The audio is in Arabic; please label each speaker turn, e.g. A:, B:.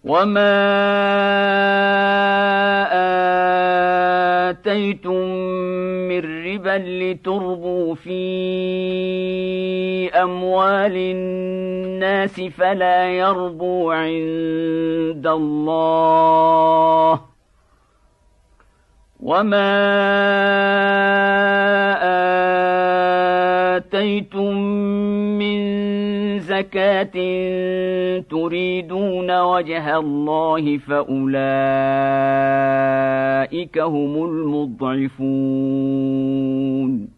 A: وما آتيتم من ربا لتربوا في أموال الناس فلا يربو عند الله، وما آتيتم من زكاة تريدون وجه الله فأولئك هم المضعفون.